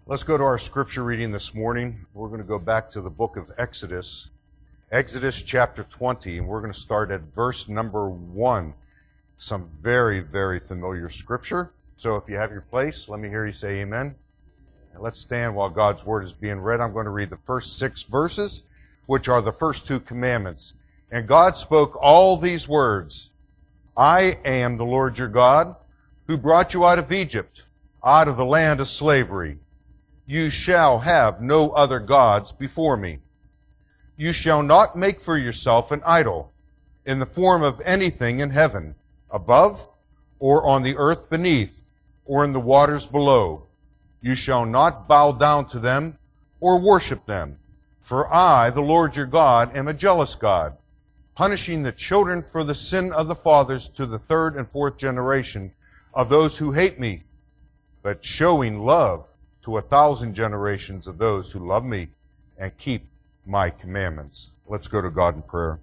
Let's go to our scripture reading this morning. We're going to go back to the book of Exodus. Exodus chapter 20, and we're going to start at verse number 1. Some very, very familiar scripture. So if you have your place, let me hear you say amen. And let's stand while God's word is being read. I'm going to read the first 6 verses, which are the first 2 commandments. And God spoke all these words. I am the Lord your God, who brought you out of Egypt, out of the land of slavery. You shall have no other gods before me. You shall not make for yourself an idol in the form of anything in heaven, above, or on the earth beneath, or in the waters below. You shall not bow down to them or worship them. For I, the Lord your God, am a jealous God, punishing the children for the sin of the fathers to the 3rd and 4th generation of those who hate me, but showing love to 1,000 generations of those who love me and keep my commandments. Let's go to God in prayer.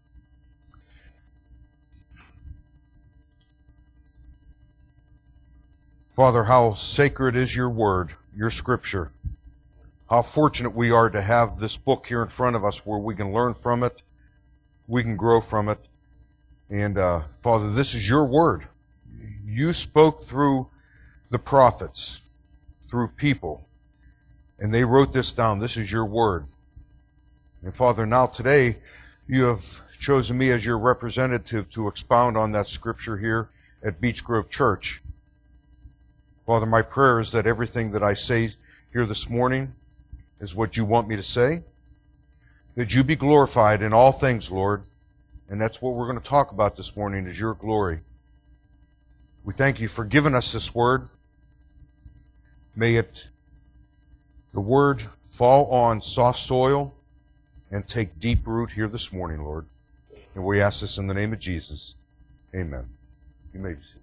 Father, how sacred is your word, your scripture. How fortunate we are to have this book here in front of us where we can learn from it, we can grow from it. And Father, this is your word. You spoke through the prophets, through people, and they wrote this down. This is your word. And Father, now today you have chosen me as your representative to expound on that scripture here at Beech Grove Church. Father, my prayer is that everything that I say here this morning is what you want me to say, that you be glorified in all things, Lord, and that's what we're going to talk about this morning, is your glory. We thank you for giving us this word. May the word fall on soft soil and take deep root here this morning, Lord. And we ask this in the name of Jesus. Amen. You may be seated.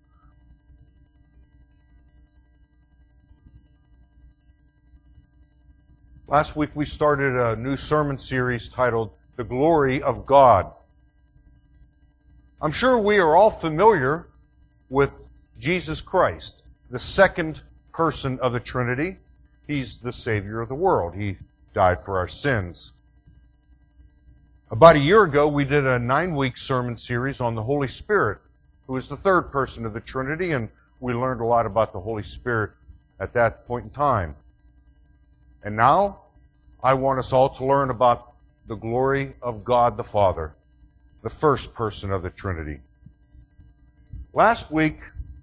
Last week we started a new sermon series titled The Glory of God. I'm sure we are all familiar with Jesus Christ, the second person of the Trinity. He's the Savior of the world. He died for our sins. About a year ago, we did a 9-week sermon series on the Holy Spirit, who is the third person of the Trinity, and we learned a lot about the Holy Spirit at that point in time. And now, I want us all to learn about the glory of God the Father, the first person of the Trinity. Last week,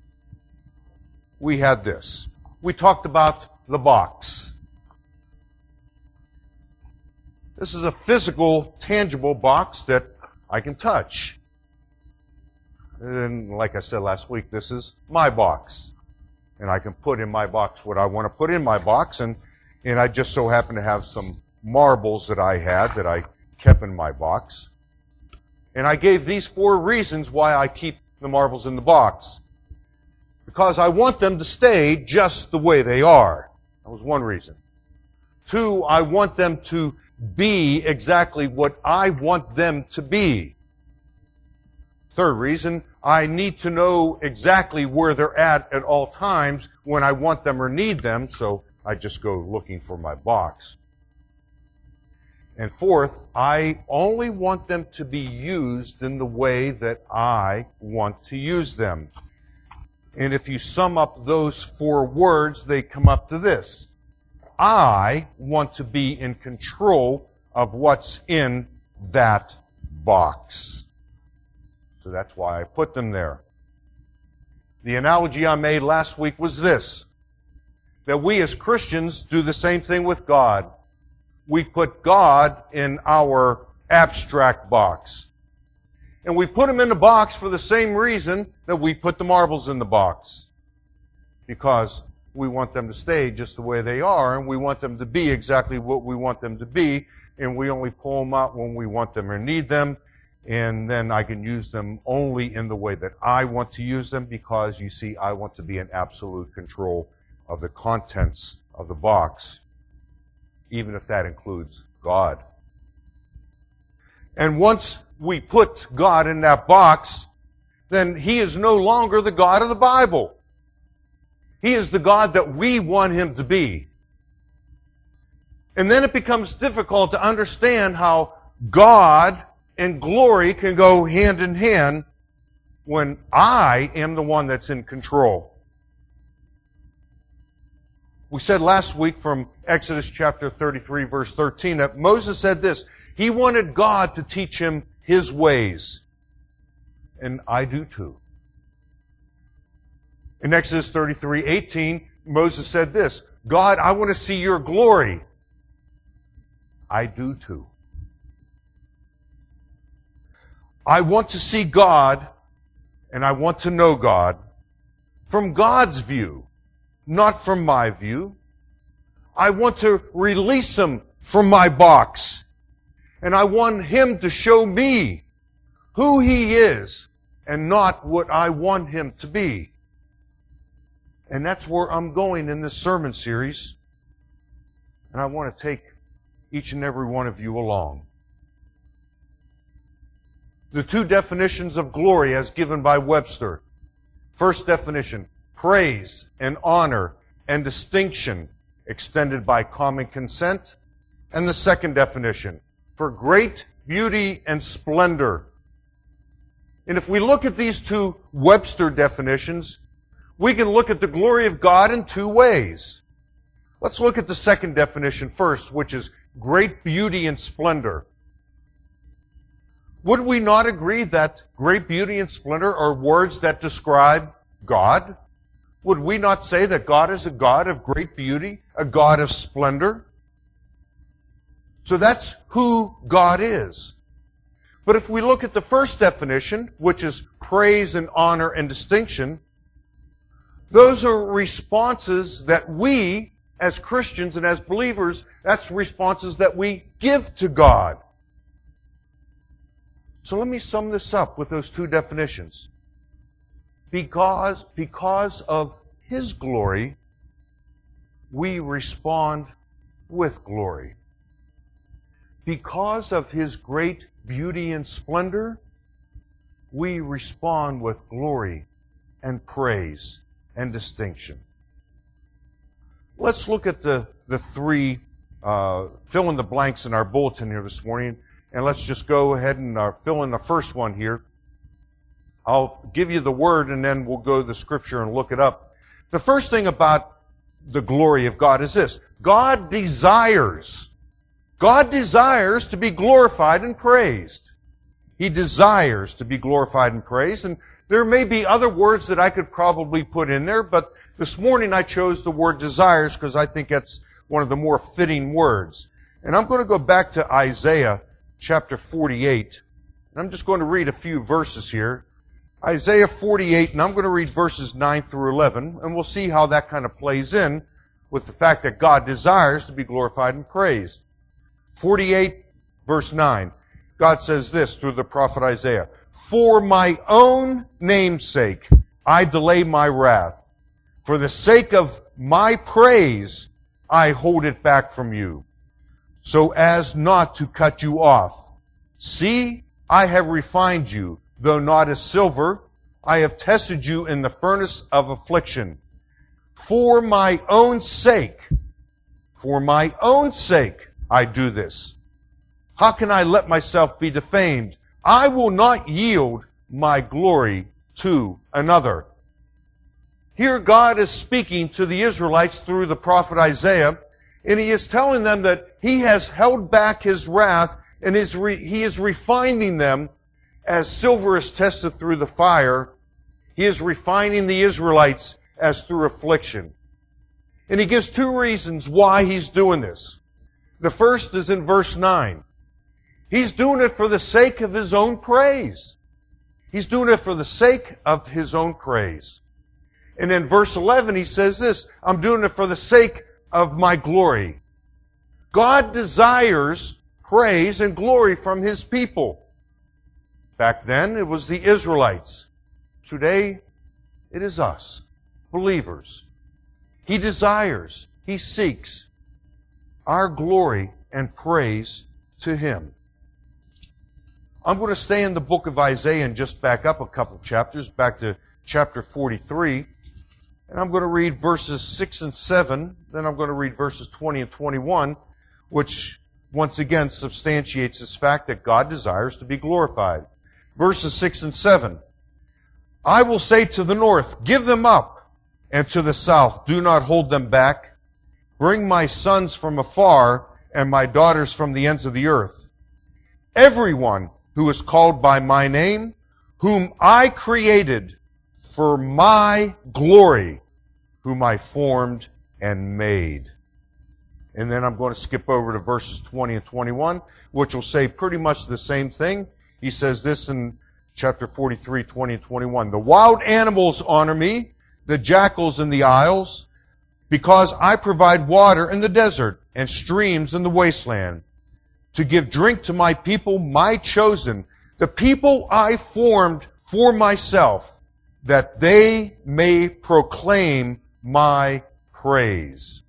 we had this. We talked about the box. This is a physical, tangible box that I can touch. And like I said last week, this is my box. And I can put in my box what I want to put in my box. And I just so happen to have some marbles that I had that I kept in my box. And I gave these 4 reasons why I keep the marbles in the box. Because I want them to stay just the way they are. That was one reason. 2, I want them to be exactly what I want them to be. 3rd reason, I need to know exactly where they're at all times when I want them or need them, so I just go looking for my box. And 4th, I only want them to be used in the way that I want to use them. And if you sum up those 4 words, they come up to this. I want to be in control of what's in that box. So that's why I put them there. The analogy I made last week was this, that we as Christians do the same thing with God. We put God in our abstract box. And we put him in the box for the same reason that we put the marbles in the box. Because we want them to stay just the way they are, and we want them to be exactly what we want them to be, and we only pull them out when we want them or need them, and then I can use them only in the way that I want to use them, because, you see, I want to be in absolute control of the contents of the box, even if that includes God. And once we put God in that box, then He is no longer the God of the Bible. He is the God that we want Him to be. And then it becomes difficult to understand how God and glory can go hand in hand when I am the one that's in control. We said last week from Exodus chapter 33, verse 13, that Moses said this: he wanted God to teach him His ways. And I do too. In Exodus 33:18, Moses said this: God, I want to see your glory. I do too. I want to see God, and I want to know God from God's view, not from my view. I want to release Him from my box, and I want Him to show me who He is and not what I want Him to be. And that's where I'm going in this sermon series. And I want to take each and every one of you along. The two definitions of glory as given by Webster. First definition: praise and honor and distinction extended by common consent. And the second definition: for great beauty and splendor. And if we look at these two Webster definitions, we can look at the glory of God in two ways. Let's look at the second definition first, which is great beauty and splendor. Would we not agree that great beauty and splendor are words that describe God? Would we not say that God is a God of great beauty, a God of splendor? So that's who God is. But if we look at the first definition, which is praise and honor and distinction, those are responses that we, as Christians and as believers, that's responses that we give to God. So let me sum this up with those two definitions. Because of His glory, we respond with glory. Because of His great beauty and splendor, we respond with glory and praise and distinction. Let's look at the three fill in the blanks in our bulletin here this morning, and let's just go ahead and fill in the first one here. I'll give you the word and then we'll go to the scripture and look it up. The first thing about the glory of God is this: God desires to be glorified and praised. He desires to be glorified and praised. And there may be other words that I could probably put in there, but this morning I chose the word desires because I think that's one of the more fitting words. And I'm going to go back to Isaiah chapter 48. And I'm just going to read a few verses here. Isaiah 48, and I'm going to read verses 9 through 11, and we'll see how that kind of plays in with the fact that God desires to be glorified and praised. 48, verse 9. God says this through the prophet Isaiah: for my own name's sake, I delay my wrath. For the sake of my praise, I hold it back from you, so as not to cut you off. See, I have refined you, though not as silver. I have tested you in the furnace of affliction. For my own sake, I do this. How can I let myself be defamed? I will not yield my glory to another. Here God is speaking to the Israelites through the prophet Isaiah, and He is telling them that He has held back His wrath and He is refining them as silver is tested through the fire. He is refining the Israelites as through affliction. And He gives two reasons why He's doing this. The first is in verse 9. He's doing it for the sake of His own praise. He's doing it for the sake of His own praise. And in verse 11 He says this: I'm doing it for the sake of my glory. God desires praise and glory from His people. Back then it was the Israelites. Today it is us, believers. He desires, He seeks our glory and praise to Him. I'm going to stay in the book of Isaiah and just back up a couple chapters, back to chapter 43. And I'm going to read verses 6 and 7. Then I'm going to read verses 20 and 21, which once again substantiates this fact that God desires to be glorified. Verses 6 and 7. I will say to the north, give them up, and to the south, do not hold them back. Bring my sons from afar and my daughters from the ends of the earth. Everyone who is called by my name, whom I created for my glory, whom I formed and made. And then I'm going to skip over to verses 20 and 21, which will say pretty much the same thing. He says this in chapter 43, 20 and 21. The wild animals honor me, the jackals in the isles, because I provide water in the desert and streams in the wasteland, to give drink to my people, my chosen, the people I formed for myself, that they may proclaim my praise.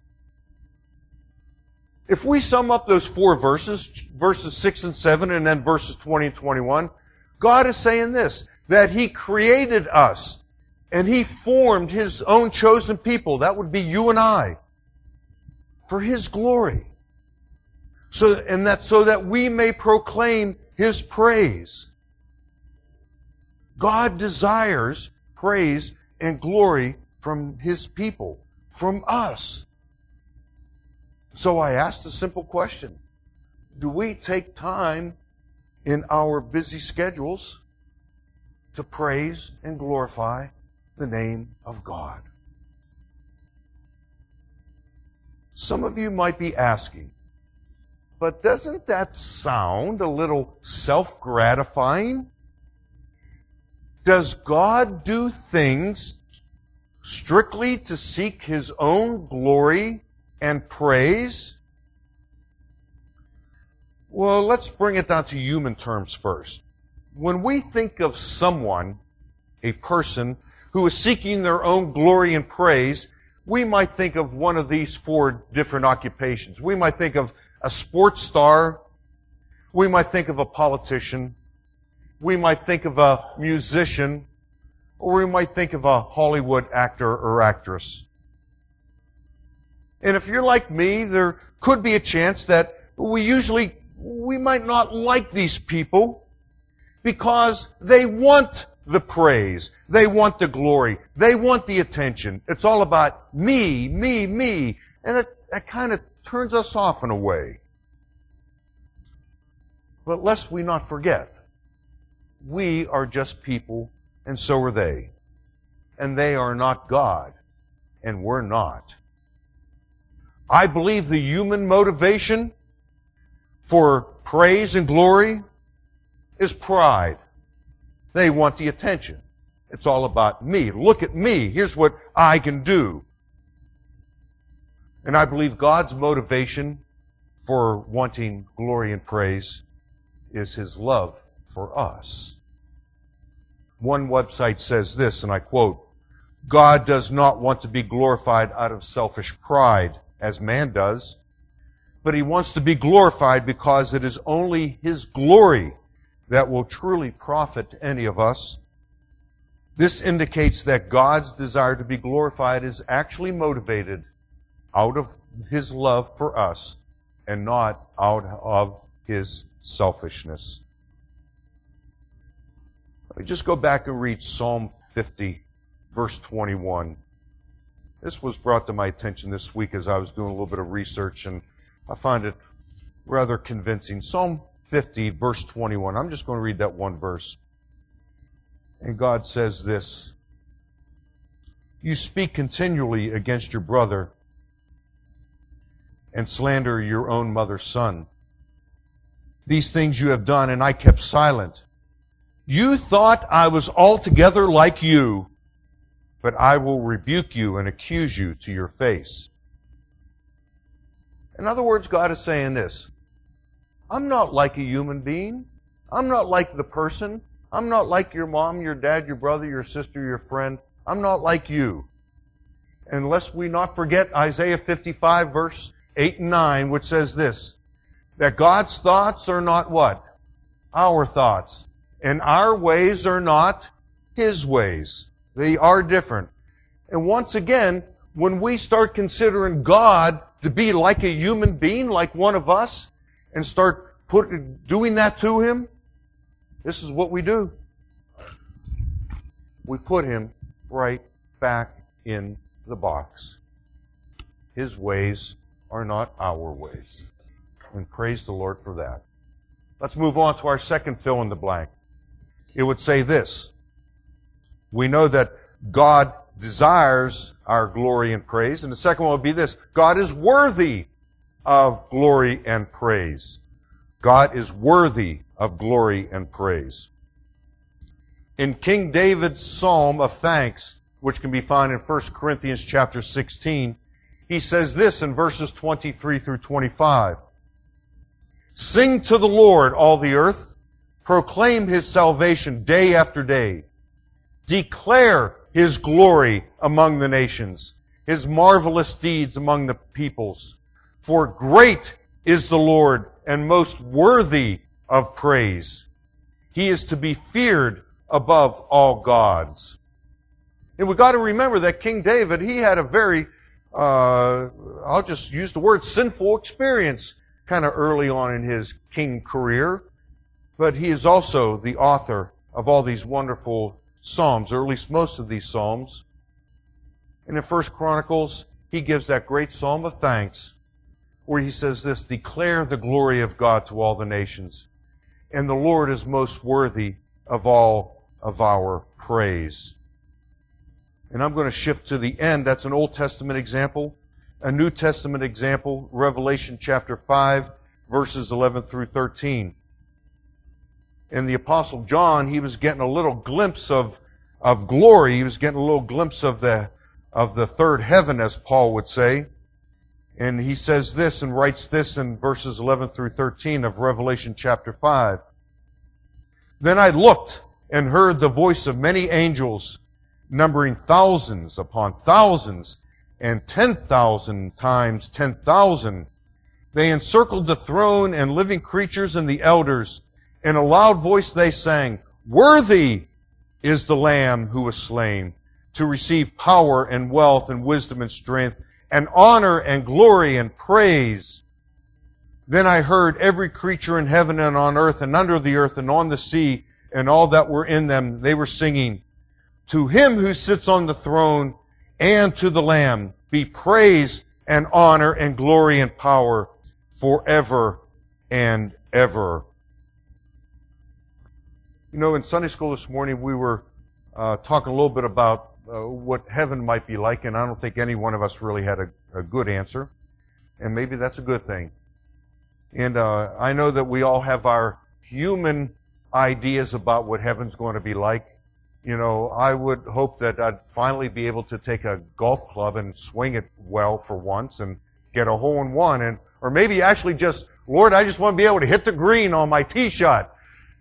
If we sum up those four verses, verses 6 and 7, and then verses 20 and 21, God is saying this, that He created us, and He formed His own chosen people, that would be you and I, for His glory. So that we may proclaim His praise. God desires praise and glory from His people, from us. So I asked a simple question. Do we take time in our busy schedules to praise and glorify the name of God? Some of you might be asking, but doesn't that sound a little self-gratifying? Does God do things strictly to seek His own glory and praise? Well, let's bring it down to human terms first. When we think of someone, a person, who is seeking their own glory and praise, we might think of one of these four different occupations. We might think of a sports star. We might think of a politician. We might think of a musician. Or we might think of a Hollywood actor or actress. And if you're like me, there could be a chance that we might not like these people because they want the praise. They want the glory. They want the attention. It's all about me, me, me. And it kind of turns us off in a way. But lest we not forget, we are just people, and so are they. And they are not God, and we're not. I believe the human motivation for praise and glory is pride. They want the attention. It's all about me. Look at me. Here's what I can do. And I believe God's motivation for wanting glory and praise is His love for us. One website says this, and I quote, God does not want to be glorified out of selfish pride, as man does, but He wants to be glorified because it is only His glory that will truly profit any of us. This indicates that God's desire to be glorified is actually motivated out of His love for us and not out of His selfishness. Let me just go back and read Psalm 50, verse 21. This was brought to my attention this week as I was doing a little bit of research, and I find it rather convincing. Psalm 50, verse 21. I'm just going to read that one verse. And God says this, you speak continually against your brother and slander your own mother's son. These things you have done, and I kept silent. You thought I was altogether like you, but I will rebuke you and accuse you to your face. In other words, God is saying this, I'm not like a human being. I'm not like the person. I'm not like your mom, your dad, your brother, your sister, your friend. I'm not like you. And lest we not forget Isaiah 55, verse 8 and 9, which says this, that God's thoughts are not what? Our thoughts. And our ways are not His ways. They are different. And once again, when we start considering God to be like a human being, like one of us, and start doing that to Him, this is what we do. We put Him right back in the box. His ways are not our ways. And praise the Lord for that. Let's move on to our second fill in the blank. It would say this. We know that God desires our glory and praise. And the second one would be this. God is worthy of glory and praise. God is worthy of glory and praise. In King David's Psalm of Thanks, which can be found in 1 Corinthians chapter 16, he says this in verses 23 through 25. Sing to the Lord, all the earth. Proclaim His salvation day after day. Declare His glory among the nations, His marvelous deeds among the peoples. For great is the Lord and most worthy of praise. He is to be feared above all gods. And we've got to remember that King David, he had a very, I'll just use the word sinful experience kind of early on in his king career. But he is also the author of all these wonderful Psalms, or at least most of these Psalms. And in 1 Chronicles, he gives that great Psalm of Thanks, where he says this, declare the glory of God to all the nations, and the Lord is most worthy of all of our praise. And I'm going to shift to the end. That's an Old Testament example. A New Testament example, Revelation chapter 5, verses 11 through 13. And the Apostle John, he was getting a little glimpse of glory. He was getting a little glimpse of the third heaven, as Paul would say. And he says this and writes this in verses 11 through 13 of Revelation chapter 5. Then I looked and heard the voice of many angels, numbering thousands upon thousands, and 10,000 times 10,000. They encircled the throne and living creatures and the elders. In a loud voice they sang, worthy is the Lamb who was slain to receive power and wealth and wisdom and strength and honor and glory and praise. Then I heard every creature in heaven and on earth and under the earth and on the sea and all that were in them, they were singing, to Him who sits on the throne and to the Lamb be praise and honor and glory and power forever and ever. You know, in Sunday school this morning, we were talking a little bit about what heaven might be like, and I don't think any one of us really had a good answer. And maybe that's a good thing. And I know that we all have our human ideas about what heaven's going to be like. You know, I would hope that I'd finally be able to take a golf club and swing it well for once and get a hole in one, or maybe actually just, Lord, I just want to be able to hit the green on my tee shot.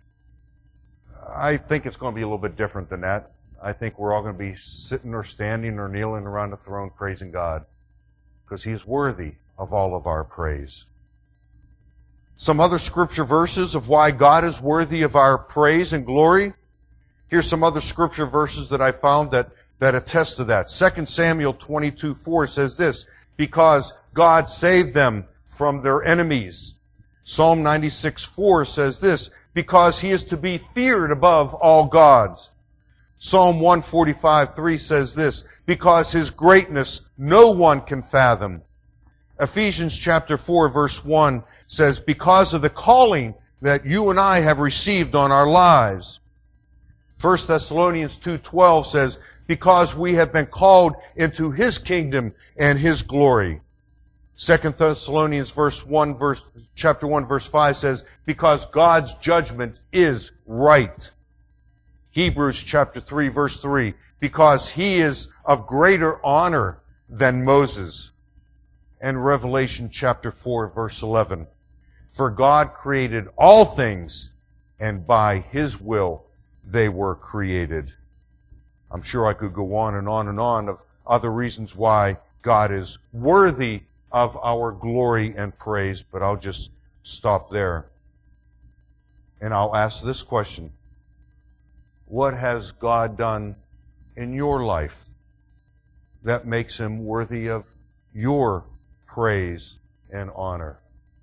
I think it's going to be a little bit different than that. I think we're all going to be sitting or standing or kneeling around the throne praising God, because He's worthy of all of our praise. Some other scripture verses of why God is worthy of our praise and glory. Here's some other scripture verses that I found that attest to that. 2 Samuel 22:4 says this, because God saved them from their enemies. Psalm 96:4 says this, because He is to be feared above all gods. Psalm 145:3 says this, because His greatness no one can fathom. Ephesians chapter 4 verse 1 says, because of the calling that you and I have received on our lives. 1 Thessalonians 2:12 says, because we have been called into His kingdom and His glory. 2 Thessalonians chapter 1 verse 5 says, because God's judgment is right. Hebrews chapter 3 verse 3, because He is of greater honor than Moses. And Revelation chapter 4 verse 11, for God created all things, and by His will they were created. I'm sure I could go on and on and on of other reasons why God is worthy of our glory and praise, but I'll just stop there. And I'll ask this question. What has God done in your life that makes Him worthy of your praise and honor?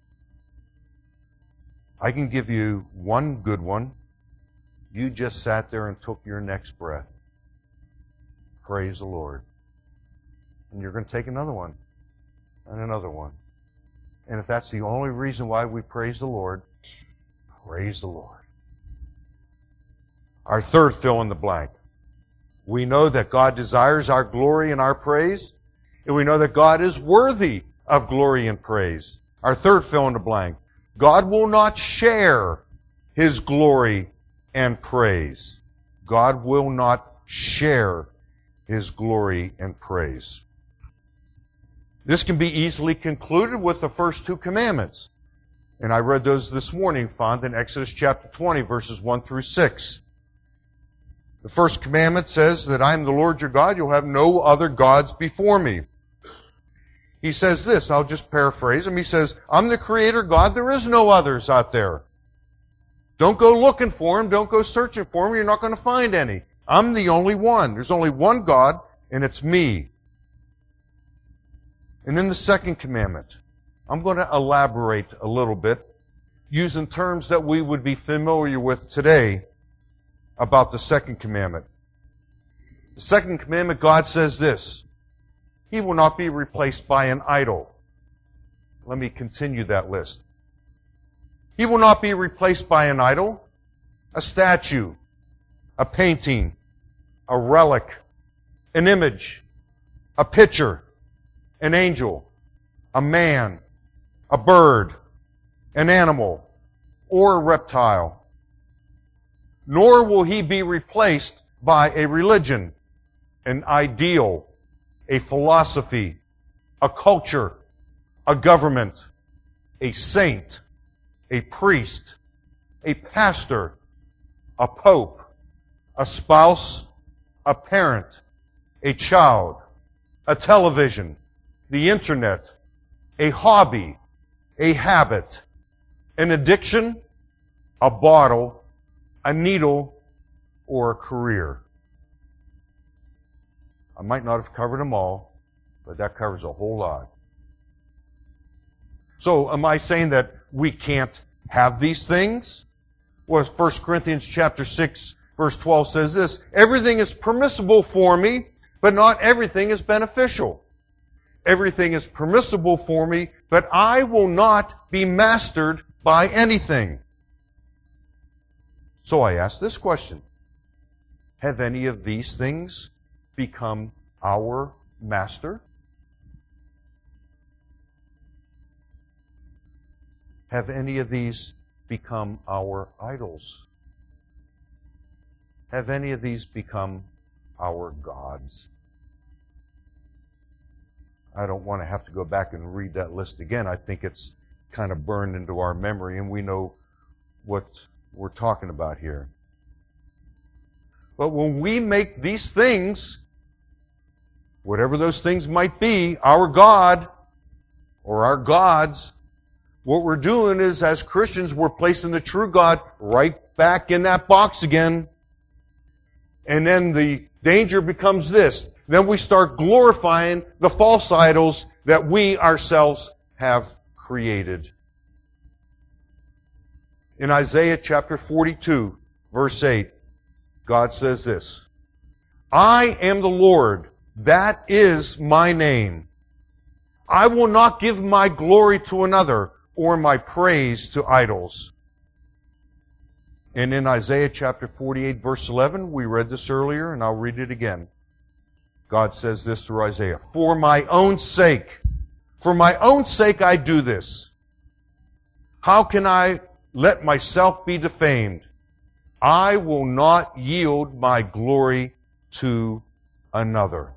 I can give you one good one. You just sat there and took your next breath. Praise the Lord. And you're going to take another one and another one. And if that's the only reason why we praise the Lord, praise the Lord. Our third fill in the blank. We know that God desires our glory and our praise, and we know that God is worthy of glory and praise. Our third fill in the blank. God will not share His glory and praise. God will not share His glory and praise. This can be easily concluded with the first two commandments. And I read those this morning, found in Exodus chapter 20, verses 1 through 6. The first commandment says that I am the Lord your God. You'll have no other gods before me. He says this, I'll just paraphrase him. He says, I'm the Creator God. There is no others out there. Don't go looking for Him. Don't go searching for Him. You're not going to find any. I'm the only one. There's only one God, and it's me. And then the second commandment, I'm going to elaborate a little bit using terms that we would be familiar with today about the second commandment. The second commandment, God says this, He will not be replaced by an idol. Let me continue that list. He will not be replaced by an idol, a statue, a painting, a relic, an image, a picture, an angel, a man, a bird, an animal, or a reptile. Nor will He be replaced by a religion, an ideal, a philosophy, a culture, a government, a saint, a priest, a pastor, a pope, a spouse, a parent, a child, a television, the internet, a hobby, a habit, an addiction, a bottle, a needle, or a career. I might not have covered them all, but that covers a whole lot. So am I saying that we can't have these things? Well, 1 Corinthians chapter 6, verse 12 says this, everything is permissible for me, but not everything is beneficial. Everything is permissible for me, but I will not be mastered by anything. So I ask this question, have any of these things become our master? Have any of these become our idols? Have any of these become our gods? I don't want to have to go back and read that list again. I think it's kind of burned into our memory, and we know what we're talking about here. But when we make these things, whatever those things might be, our God or our gods, what we're doing is, as Christians, we're placing the true God right back in that box again. And then the danger becomes this. Then we start glorifying the false idols that we ourselves have created. In Isaiah chapter 42, verse 8, God says this, I am the Lord, that is my name. I will not give my glory to another, or my praise to idols. And in Isaiah chapter 48, verse 11, we read this earlier, and I'll read it again. God says this through Isaiah, for my own sake I do this. How can I let myself be defamed? I will not yield my glory to another.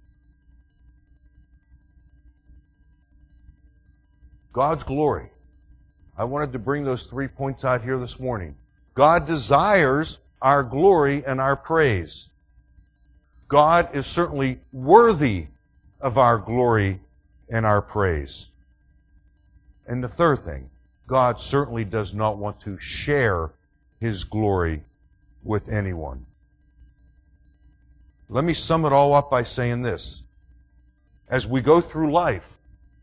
God's glory. I wanted to bring those 3 points out here this morning. God desires our glory and our praise. God is certainly worthy of our glory and our praise. And the third thing, God certainly does not want to share His glory with anyone. Let me sum it all up by saying this. as we go through life.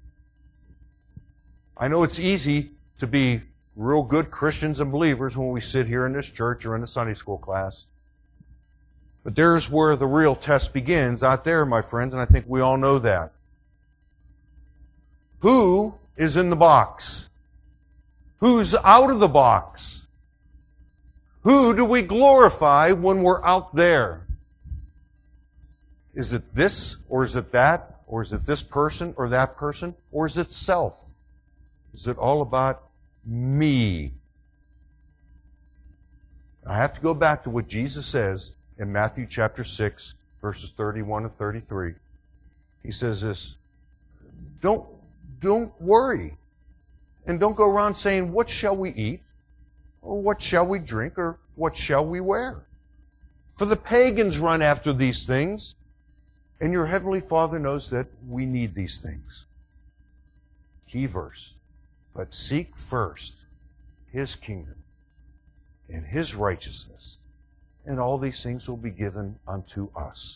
I know it's easy to be real good Christians and believers when we sit here in this church or in a Sunday school class. But there's where the real test begins, out there, my friends, and I think we all know that. Who is in the box? Who's out of the box? Who do we glorify when we're out there? Is it this, or is it that, or is it this person or that person, or is it self? Is it all about me? I have to go back to what Jesus says in Matthew chapter 6, verses 31 and 33. He says this, don't worry. And don't go around saying, what shall we eat? Or what shall we drink? Or what shall we wear? For the pagans run after these things, and your heavenly Father knows that we need these things. Key verse. But seek first His kingdom and His righteousness, and all these things will be given unto us.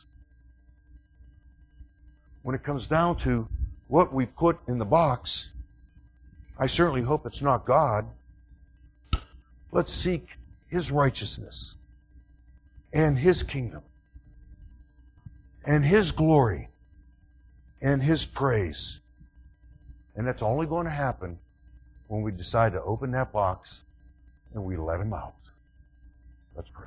When it comes down to what we put in the box, I certainly hope it's not God. Let's seek His righteousness and His kingdom and His glory and His praise. And that's only going to happen when we decide to open that box and we let Him out. Let's pray.